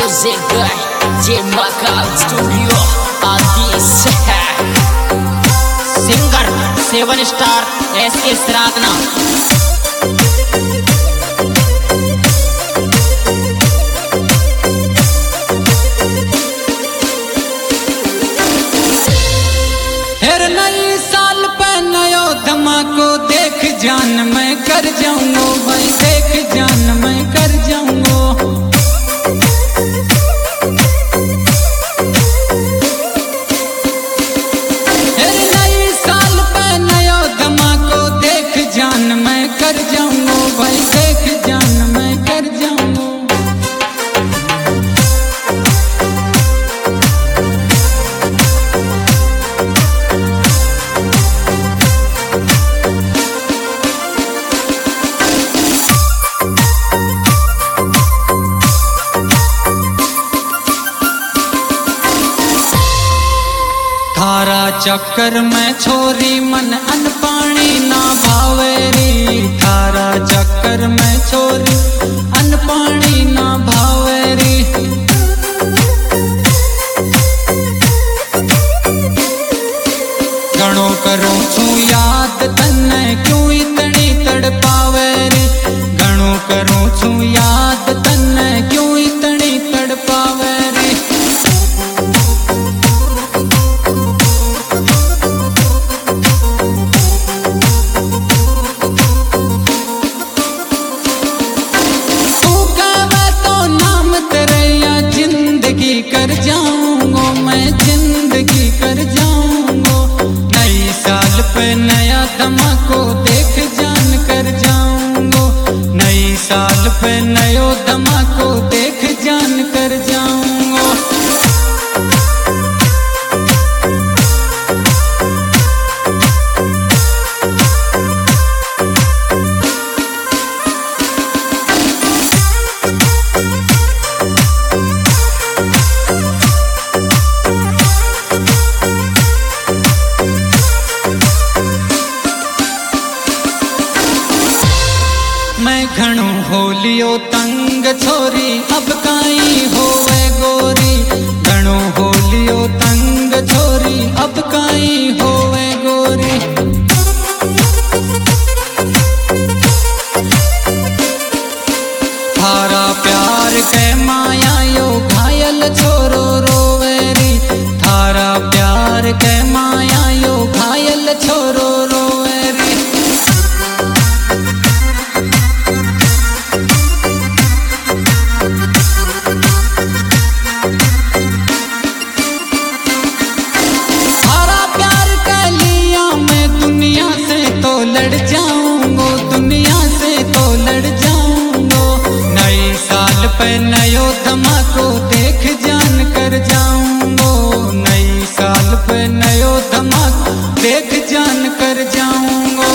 Music by J Macau Studio Adis Singer 7 Star S.K. Sradna को देख जान मैं कर जाऊंगा भाई देख जान मैं कर जाऊंगा नई साल पे नया धमाको देख जान मैं कर जाऊंगा भाई देख जान मैं कर जाऊंगा थारा चक्कर में छोरी मन अनपानी ना भावेरी थारा चक्कर में छोरी अनपानी ना भावेरी घणो करूं छू याद तन्ने क्यों इतनी तड़पावेरी घणो करूं छू याद तन्ने क्यों इतनी तड़पावेरी कर जाऊंगा मैं जिंदगी कर जाऊंगा नई साल पे नया धमाको देख जान कर जाऊंगा नई साल पे नयो धमाको देख जान कर जाऊंगा मैं घणो होलियो तंग छोरी अब काई होवे गोरी घणो होलियो तंग छोरी अब काई होवे गोरी थारा प्यार के माया यो घायल छोरो रोवेरी थारा प्यार के माया यो घायल छोरो रोवेरी लड़ जाऊंगो दुनिया से तो लड़ जाऊंगो नई साल पे नयो धमाको देख जान कर जाऊंगो नई साल पे नयो धमाको देख जान कर जाऊंगो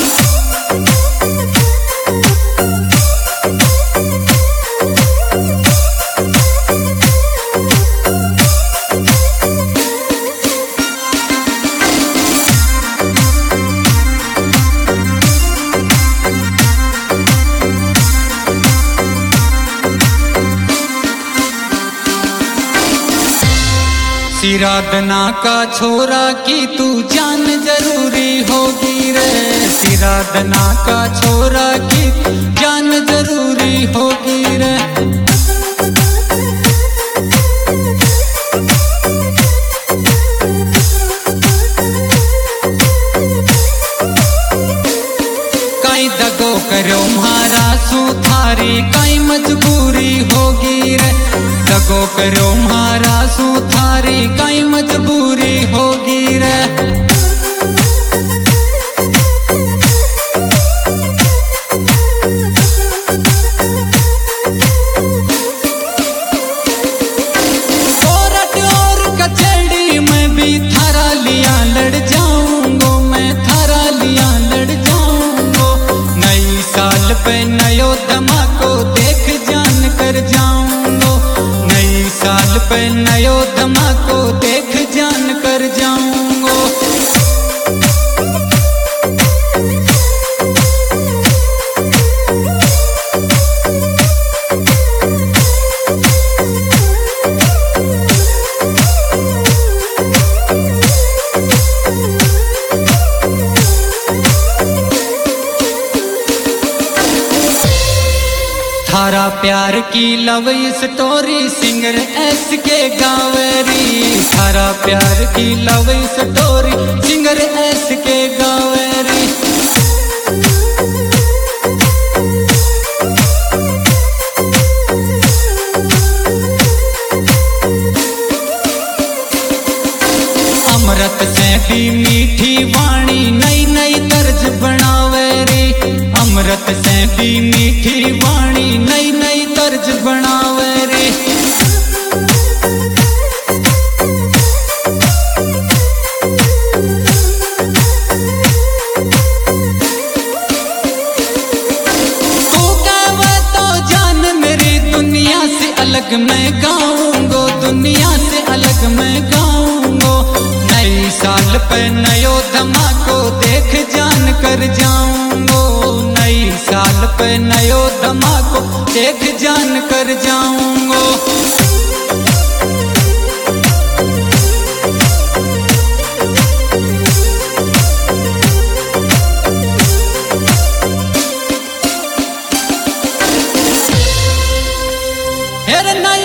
सिरादना का छोरा की तू जान जरूरी होगी रे सिरादना का छोरा की जान जरूरी होगी रे कई दगो करो मारा सू थारी कई मजबूरी होगी रे दगो करो मारा सू थारी कई मजबूरी होगी रे कोर्ट और कचहरी में भी थारा लिया लड़ जाऊंगो मैं थारा लिया लड़ जाऊंगो नई साल पे नयो धमाको देख जान कर जाऊंगो नई साल पे नयो धमाको देख जान कर जाऊंगो थारा प्यार की लव स्टोरी सिंगर एस के गावेरी। थारा प्यार की लव स्टोरी सिंगर एस के गावेरी। अमृत से भी मीठी वाणी नई नई तर्ज बनावेरी। अमृत से भी मीठी वाणी नई नई तर्ज बनावेरी। तू कहवे तो जान मेरी दुनिया से अलग मैं गाऊंगो, दुनिया से अलग मैं गाऊंगो। नई साल पे नयो धमाको देख जान कर जाऊंगो। नई साल पे नयो धमाको देख जान कर जाऊंगो। हेर नया